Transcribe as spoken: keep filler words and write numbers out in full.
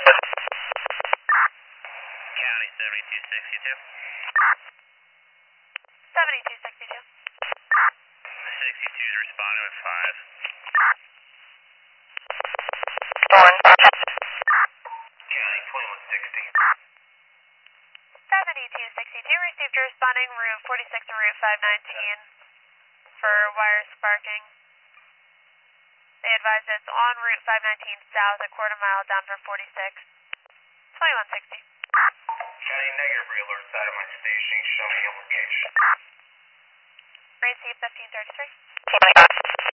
County seventy-two sixty-two. seventy-two sixty-two. sixty-two is responding with five. Dawn. County twenty-one sixty. seventy-two sixty-two received a responding route forty-six and route five nineteen for wire sparking. They advise it's on route five nineteen south a quarter mile down for forty-six. twenty-one sixty. County negative realert side of my station. Show me your location. Receive fifteen thirty-three.